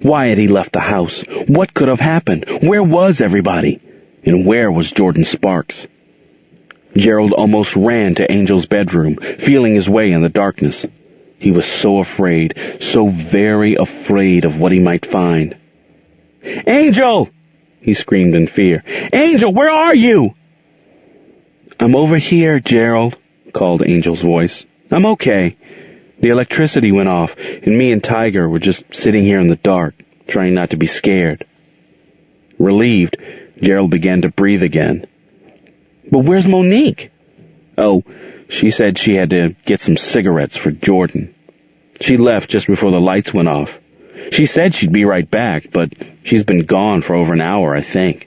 Why had he left the house? What could have happened? Where was everybody? And where was Jordan Sparks? Gerald almost ran to Angel's bedroom, feeling his way in the darkness. He was so afraid, so very afraid of what he might find. "Angel!" he screamed in fear. "Angel, where are you?" "I'm over here, Gerald," called Angel's voice. "I'm okay. The electricity went off, and me and Tiger were just sitting here in the dark, trying not to be scared." Relieved, Gerald began to breathe again. "But where's Monique?" "Oh, she said she had to get some cigarettes for Jordan. She left just before the lights went off. She said she'd be right back, but she's been gone for over an hour, I think."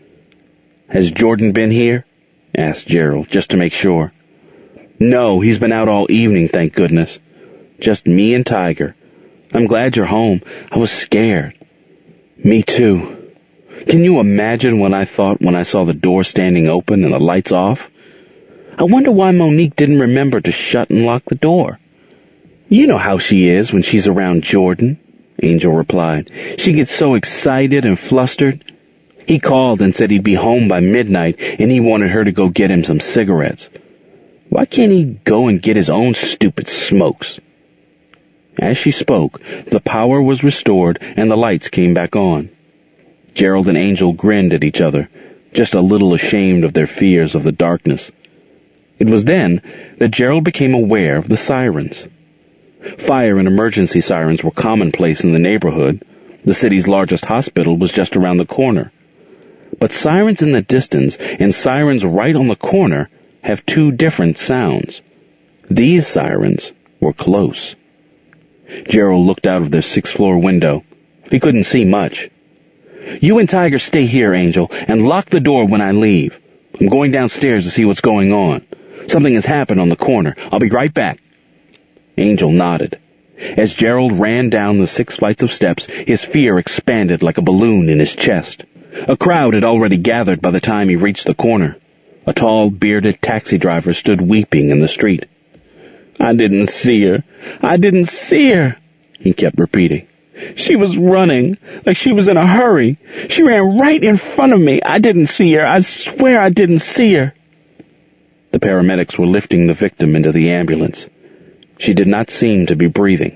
"Has Jordan been here?" asked Gerald, just to make sure. "No, he's been out all evening, thank goodness. Just me and Tiger. I'm glad you're home. I was scared." "Me too. Can you imagine what I thought when I saw the door standing open and the lights off? I wonder why Monique didn't remember to shut and lock the door." "You know how she is when she's around Jordan," Angel replied. "She gets so excited and flustered. He called and said he'd be home by midnight, and he wanted her to go get him some cigarettes. Why can't he go and get his own stupid smokes?" As she spoke, the power was restored and the lights came back on. Gerald and Angel grinned at each other, just a little ashamed of their fears of the darkness. It was then that Gerald became aware of the sirens. Fire and emergency sirens were commonplace in the neighborhood. The city's largest hospital was just around the corner. But sirens in the distance and sirens right on the corner have two different sounds. These sirens were close. Gerald looked out of their sixth-floor window. He couldn't see much. "You and Tiger stay here, Angel, and lock the door when I leave. I'm going downstairs to see what's going on. Something has happened on the corner. I'll be right back." Angel nodded. As Gerald ran down the 6 flights of steps, his fear expanded like a balloon in his chest. A crowd had already gathered by the time he reached the corner. A tall, bearded taxi driver stood weeping in the street. "I didn't see her. I didn't see her," he kept repeating. "She was running, like she was in a hurry. She ran right in front of me. I didn't see her. I swear I didn't see her." The paramedics were lifting the victim into the ambulance. She did not seem to be breathing.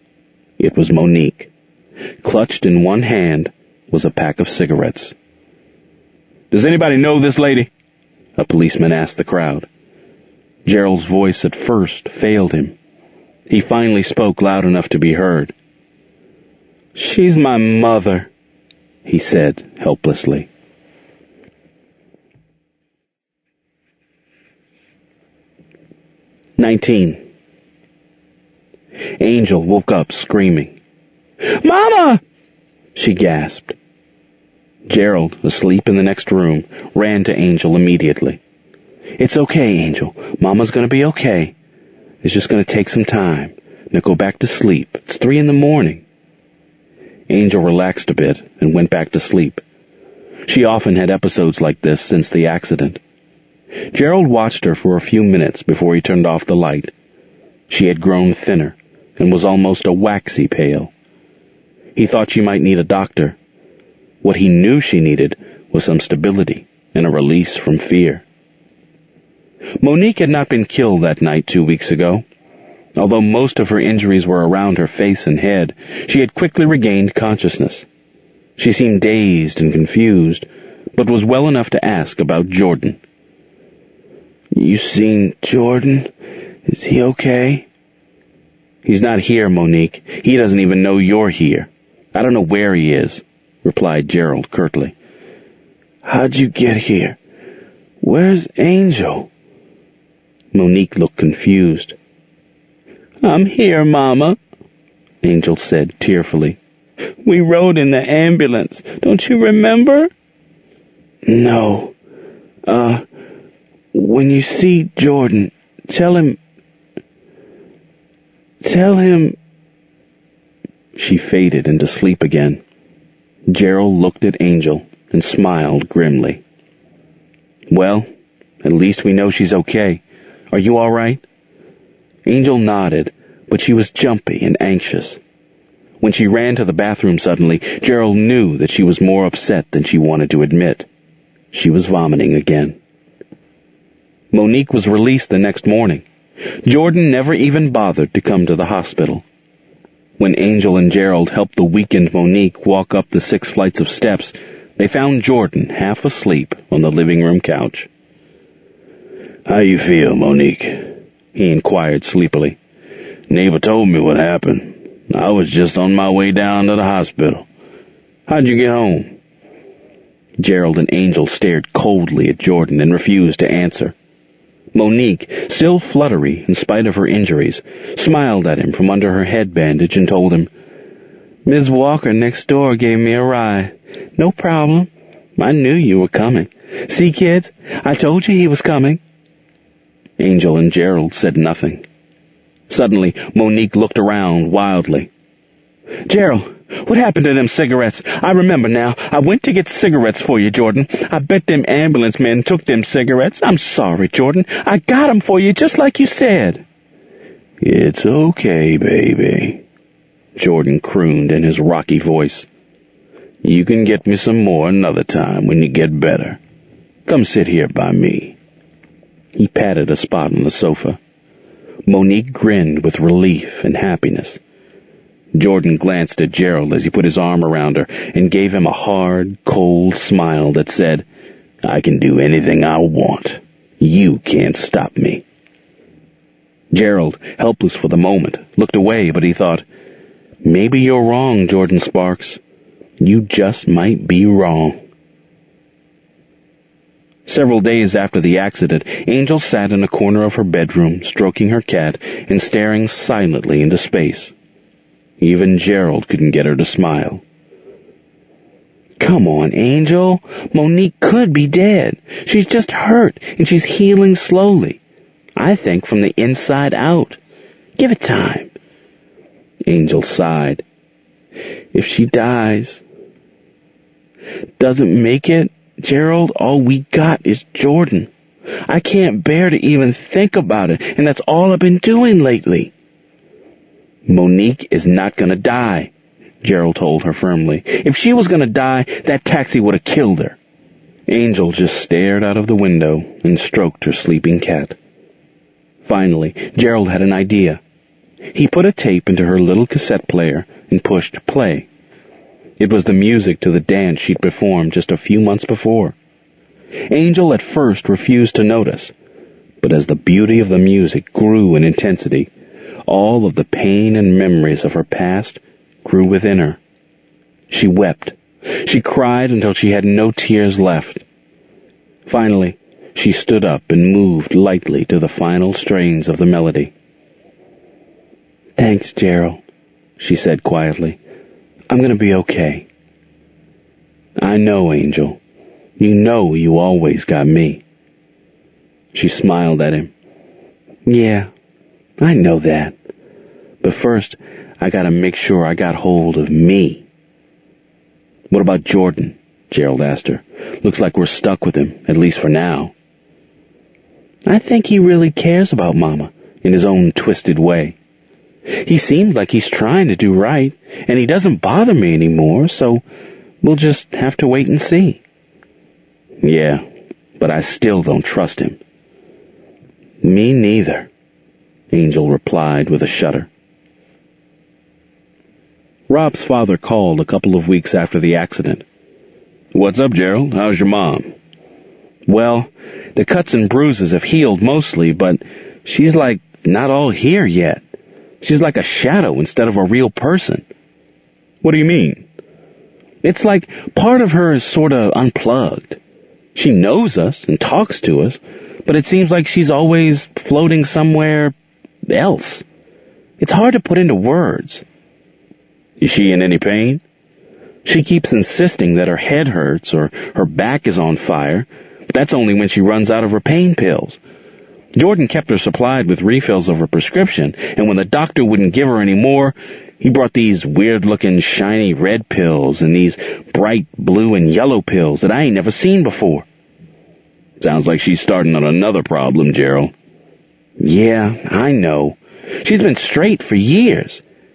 It was Monique. Clutched in one hand was a pack of cigarettes. "Does anybody know this lady?" a policeman asked the crowd. Gerald's voice at first failed him. He finally spoke loud enough to be heard. "She's my mother," he said helplessly. "19. Angel woke up screaming. "Mama!" she gasped. Gerald, asleep in the next room, ran to Angel immediately. "It's okay, Angel. Mama's going to be okay. It's just going to take some time. Now go back to sleep. It's 3 a.m. Angel relaxed a bit and went back to sleep. She often had episodes like this since the accident. Gerald watched her for a few minutes before he turned off the light. She had grown thinner and was almost a waxy pale. He thought she might need a doctor. What he knew she needed was some stability and a release from fear. Monique had not been killed that night 2 weeks ago. Although most of her injuries were around her face and head, she had quickly regained consciousness. She seemed dazed and confused, but was well enough to ask about Jordan. "You seen Jordan? Is he okay?" "He's not here, Monique. He doesn't even know you're here. I don't know where he is," replied Gerald curtly. "How'd you get here? Where's Angel?" Monique looked confused. "I'm here, Mama," Angel said tearfully. "We rode in the ambulance. Don't you remember?" "No. When you see Jordan, tell him... She faded into sleep again. Gerald looked at Angel and smiled grimly. "Well, at least we know she's okay. Are you all right?" Angel nodded, but she was jumpy and anxious. When she ran to the bathroom suddenly, Gerald knew that she was more upset than she wanted to admit. She was vomiting again. Monique was released the next morning. Jordan never even bothered to come to the hospital. When Angel and Gerald helped the weakened Monique walk up the 6 flights of steps, they found Jordan half asleep on the living room couch. "How you feel, Monique?" he inquired sleepily. "Neighbor told me what happened. I was just on my way down to the hospital. How'd you get home?" Gerald and Angel stared coldly at Jordan and refused to answer. Monique, still fluttery in spite of her injuries, smiled at him from under her head bandage and told him, "Ms. Walker next door gave me a ride. No problem. I knew you were coming. See, kids, I told you he was coming." Angel and Gerald said nothing. Suddenly, Monique looked around wildly. "Gerald, what happened to them cigarettes? I remember now. I went to get cigarettes for you, Jordan. I bet them ambulance men took them cigarettes. I'm sorry, Jordan. I got 'em for you just like you said." "It's okay, baby," Jordan crooned in his rocky voice. "You can get me some more another time when you get better. Come sit here by me." He patted a spot on the sofa. Monique grinned with relief and happiness. Jordan glanced at Gerald as he put his arm around her and gave him a hard, cold smile that said, "I can do anything I want. You can't stop me." Gerald, helpless for the moment, looked away, but he thought, "Maybe you're wrong, Jordan Sparks. You just might be wrong." Several days after the accident, Angel sat in a corner of her bedroom, stroking her cat and staring silently into space. Even Gerald couldn't get her to smile. "Come on, Angel. Monique could be dead. She's just hurt, and she's healing slowly. I think from the inside out. Give it time." Angel sighed. "If she dies, doesn't make it, Gerald, all we got is Jordan. I can't bear to even think about it, and that's all I've been doing lately." "Monique is not going to die," Gerald told her firmly. "If she was going to die, that taxi would have killed her." Angel just stared out of the window and stroked her sleeping cat. Finally, Gerald had an idea. He put a tape into her little cassette player and pushed play. It was the music to the dance she'd performed just a few months before. Angel at first refused to notice, but as the beauty of the music grew in intensity, all of the pain and memories of her past grew within her. She wept. She cried until she had no tears left. Finally, she stood up and moved lightly to the final strains of the melody. "Thanks, Gerald," she said quietly. "I'm going to be okay." "I know, Angel. You know you always got me." She smiled at him. "Yeah, I know that. But first, I gotta make sure I got hold of me." "What about Jordan?" Gerald asked her. "Looks like we're stuck with him, at least for now." "I think he really cares about Mama, in his own twisted way. He seems like he's trying to do right, and he doesn't bother me anymore, so we'll just have to wait and see." "Yeah, but I still don't trust him." "Me neither," Angel replied with a shudder. Rob's father called a couple of weeks after the accident. "What's up, Gerald? How's your mom?" "Well, the cuts and bruises have healed mostly, but she's like not all here yet. She's like a shadow instead of a real person." "What do you mean?" "It's like part of her is sort of unplugged. She knows us and talks to us, but it seems like she's always floating somewhere else. It's hard to put into words." "Is she in any pain?" "She keeps insisting that her head hurts or her back is on fire, but that's only when she runs out of her pain pills. Jordan kept her supplied with refills of her prescription, and when the doctor wouldn't give her any more, he brought these weird-looking shiny red pills and these bright blue and yellow pills that I ain't never seen before." "Sounds like she's starting on another problem, Gerald." "Yeah, I know. She's been straight for years.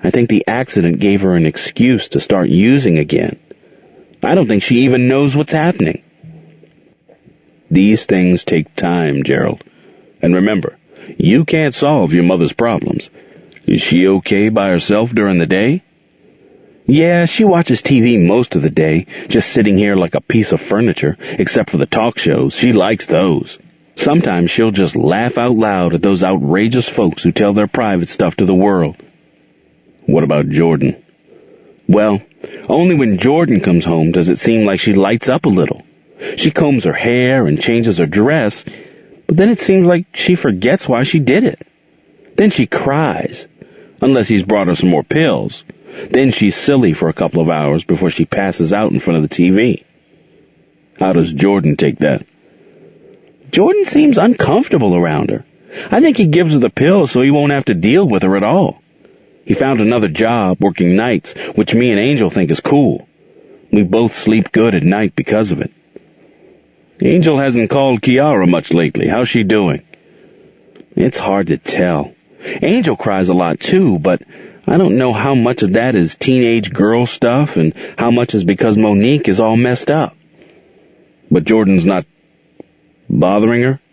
I think the accident gave her an excuse to start using again. I don't think she even knows what's happening. These things take time, Gerald. And remember, you can't solve your mother's problems. Is she okay by herself during the day? Yeah, she watches TV most of the day, just sitting here like a piece of furniture, except for the talk shows. She likes those. Sometimes she'll just laugh out loud at those outrageous folks who tell their private stuff to the world. What about Jordan? Well, only when Jordan comes home does it seem like she lights up a little. She combs her hair and changes her dress, but then it seems like she forgets why she did it. Then she cries, unless he's brought her some more pills. Then she's silly for a couple of hours before she passes out in front of the TV. How does Jordan take that? Jordan seems uncomfortable around her. I think he gives her the pills so he won't have to deal with her at all. He found another job working nights, which me and Angel think is cool. We both sleep good at night because of it. Angel hasn't called Kiara much lately. How's she doing? It's hard to tell. Angel cries a lot too, but I don't know how much of that is teenage girl stuff and how much is because Monique is all messed up. But Jordan's not bothering her?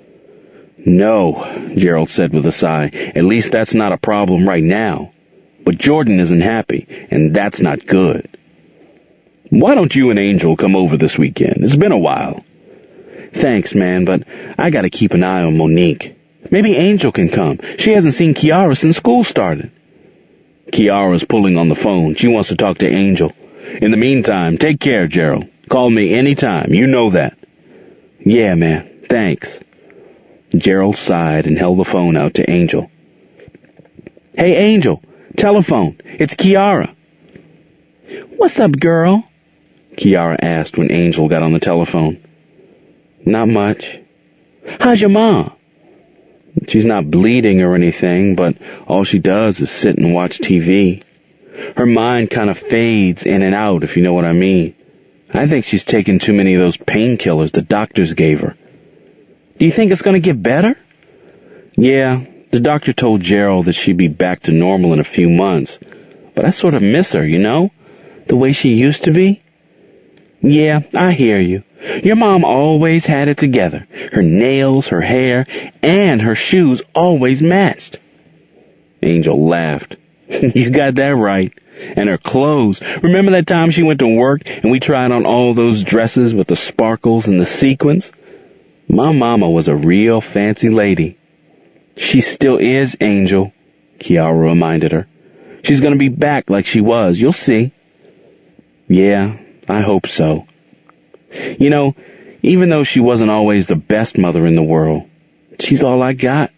No, Gerald said with a sigh. At least that's not a problem right now. But Jordan isn't happy, and that's not good. Why don't you and Angel come over this weekend? It's been a while. Thanks, man, but I gotta keep an eye on Monique. Maybe Angel can come. She hasn't seen Kiara since school started. Kiara's pulling on the phone. She wants to talk to Angel. In the meantime, take care, Gerald. Call me anytime. You know that. Yeah, man. Thanks. Gerald sighed and held the phone out to Angel. Hey, Angel. Telephone. It's Kiara. What's up, girl? Kiara asked when Angel got on the telephone. Not much. How's your mom? She's not bleeding or anything, but all she does is sit and watch TV. Her mind kind of fades in and out, if you know what I mean. I think she's taken too many of those painkillers the doctors gave her. Do you think it's going to get better? Yeah, the doctor told Gerald that she'd be back to normal in a few months. But I sort of miss her, you know? The way she used to be. Yeah, I hear you. Your mom always had it together. Her nails, her hair, and her shoes always matched. Angel laughed. You got that right. And her clothes. Remember that time she went to work and we tried on all those dresses with the sparkles and the sequins? My mama was a real fancy lady. She still is, Angel, Kiara reminded her. She's going to be back like she was. You'll see. Yeah, I hope so. You know, even though she wasn't always the best mother in the world, she's all I got.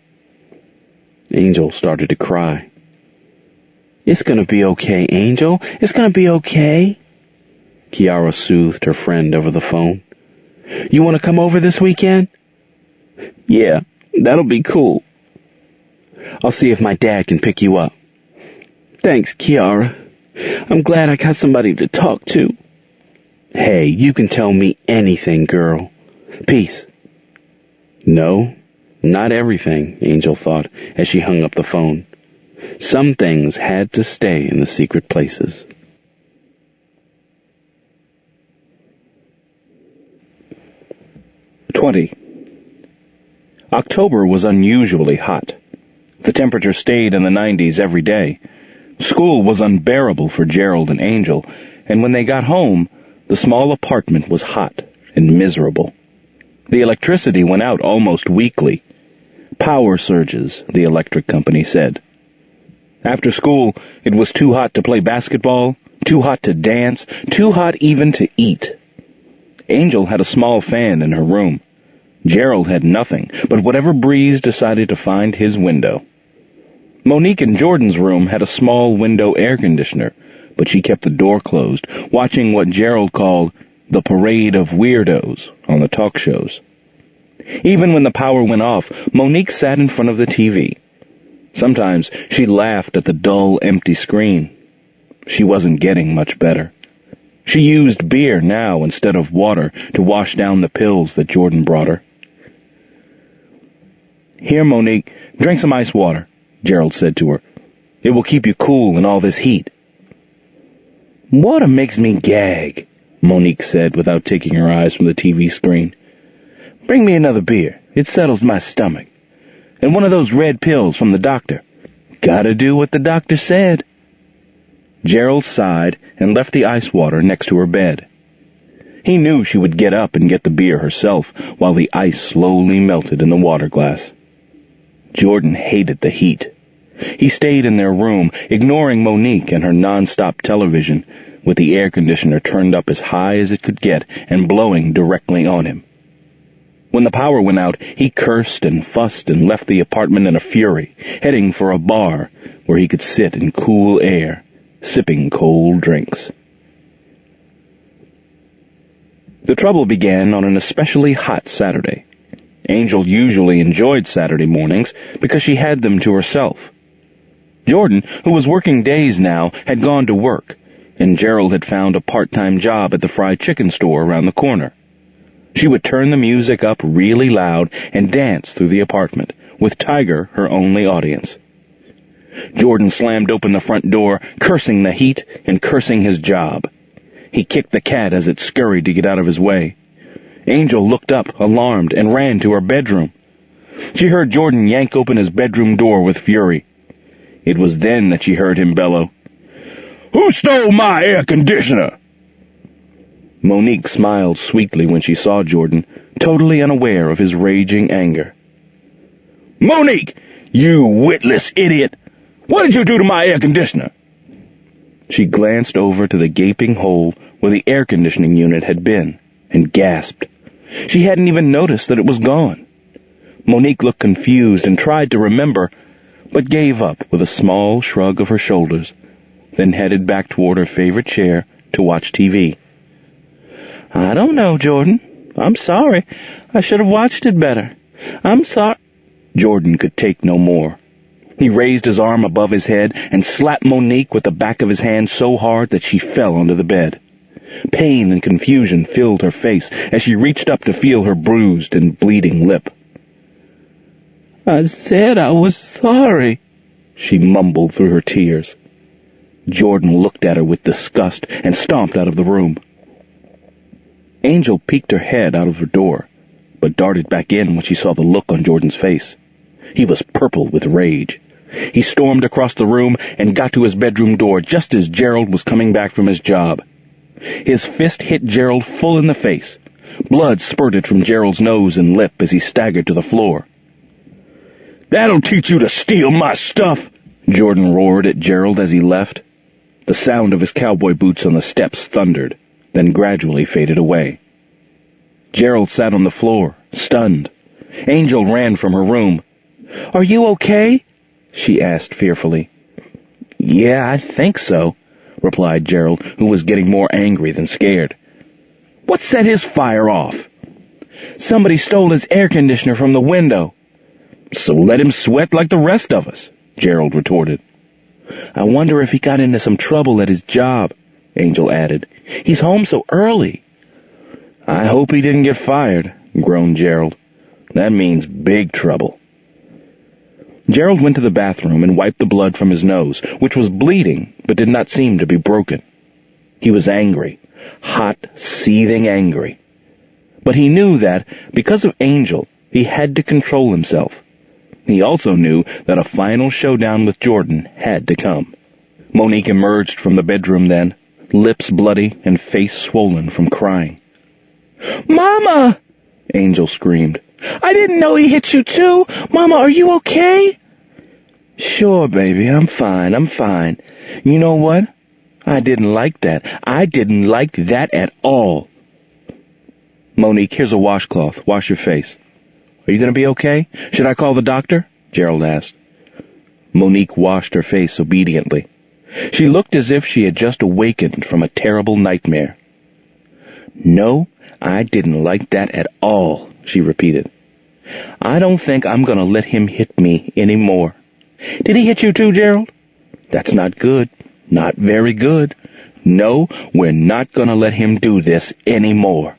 Angel started to cry. It's going to be okay, Angel. It's going to be okay. Kiara soothed her friend over the phone. You want to come over this weekend? Yeah, that'll be cool. I'll see if my dad can pick you up. Thanks, Kiara. I'm glad I got somebody to talk to. Hey, you can tell me anything, girl. Peace. No, not everything, Angel thought as she hung up the phone. Some things had to stay in the secret places. October was unusually hot. The temperature stayed in the 90s every day. School was unbearable for Gerald and Angel, and when they got home, the small apartment was hot and miserable. The electricity went out almost weekly. Power surges, the electric company said. After school, it was too hot to play basketball, too hot to dance, too hot even to eat. Angel had a small fan in her room. Gerald had nothing, but whatever breeze decided to find his window. Monique in Jordan's room had a small window air conditioner, but she kept the door closed, watching what Gerald called the parade of weirdos on the talk shows. Even when the power went off, Monique sat in front of the TV. Sometimes she laughed at the dull, empty screen. She wasn't getting much better. She used beer now instead of water to wash down the pills that Jordan brought her. Here, Monique, drink some ice water, Gerald said to her. It will keep you cool in all this heat." "Water makes me gag," Monique said without taking her eyes from the TV screen. "Bring me another beer. It settles my stomach. And one of those red pills from the doctor. Gotta do what the doctor said." Gerald sighed and left the ice water next to her bed. He knew she would get up and get the beer herself while the ice slowly melted in the water glass. Jordan hated the heat. He stayed in their room, ignoring Monique and her non-stop television, with the air conditioner turned up as high as it could get and blowing directly on him. When the power went out, he cursed and fussed and left the apartment in a fury, heading for a bar where he could sit in cool air, sipping cold drinks. The trouble began on an especially hot Saturday. Angel usually enjoyed Saturday mornings because she had them to herself. Jordan, who was working days now, had gone to work, and Gerald had found a part-time job at the fried chicken store around the corner. She would turn the music up really loud and dance through the apartment, with Tiger her only audience. Jordan slammed open the front door, cursing the heat and cursing his job. He kicked the cat as it scurried to get out of his way. Angel looked up, alarmed, and ran to her bedroom. She heard Jordan yank open his bedroom door with fury. It was then that she heard him bellow, "Who stole my air conditioner?" Monique smiled sweetly when she saw Jordan, totally unaware of his raging anger. "Monique, you witless idiot! What did you do to my air conditioner?" She glanced over to the gaping hole where the air conditioning unit had been and gasped. She hadn't even noticed that it was gone. Monique looked confused and tried to remember, but gave up with a small shrug of her shoulders, then headed back toward her favorite chair to watch TV. "I don't know, Jordan. I'm sorry. I should have watched it better. I'm sorry." Jordan could take no more. He raised his arm above his head and slapped Monique with the back of his hand so hard that she fell onto the bed. Pain and confusion filled her face as she reached up to feel her bruised and bleeding lip. "I said I was sorry," she mumbled through her tears. Jordan looked at her with disgust and stomped out of the room. Angel peeked her head out of her door, but darted back in when she saw the look on Jordan's face. He was purple with rage. He stormed across the room and got to his bedroom door just as Gerald was coming back from his job. His fist hit Gerald full in the face. Blood spurted from Gerald's nose and lip as he staggered to the floor. "That'll teach you to steal my stuff!" Jordan roared at Gerald as he left. The sound of his cowboy boots on the steps thundered, then gradually faded away. Gerald sat on the floor, stunned. Angel ran from her room. "Are you okay?" she asked fearfully. "Yeah, I think so," replied Gerald, who was getting more angry than scared. "What set his fire off?" "Somebody stole his air conditioner from the window." "So let him sweat like the rest of us," Gerald retorted. "I wonder if he got into some trouble at his job," Angel added. "He's home so early." "I hope he didn't get fired," groaned Gerald. "That means big trouble." Gerald went to the bathroom and wiped the blood from his nose, which was bleeding but did not seem to be broken. He was angry, hot, seething angry. But he knew that, because of Angel, he had to control himself. He also knew that a final showdown with Jordan had to come. Monique emerged from the bedroom then, lips bloody and face swollen from crying. "Mama!" Angel screamed. "I didn't know he hit you too! Mama, are you okay?" "Sure, baby, I'm fine. You know what? I didn't like that. I didn't like that at all." "Monique, here's a washcloth. Wash your face." "Are you going to be okay? Should I call the doctor?" Gerald asked. Monique washed her face obediently. She looked as if she had just awakened from a terrible nightmare. "No, I didn't like that at all," she repeated. "I don't think I'm going to let him hit me anymore." "Did he hit you too, Gerald?" "That's not good. Not very good. No, we're not going to let him do this anymore."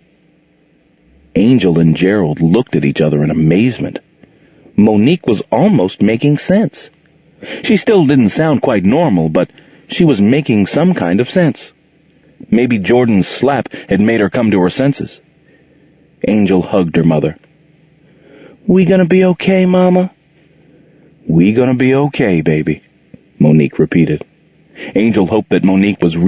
Angel and Gerald looked at each other in amazement. Monique was almost making sense. She still didn't sound quite normal, but she was making some kind of sense. Maybe Jordan's slap had made her come to her senses. Angel hugged her mother. "We gonna be okay, Mama?" "We gonna be okay, baby," Monique repeated. Angel hoped that Monique was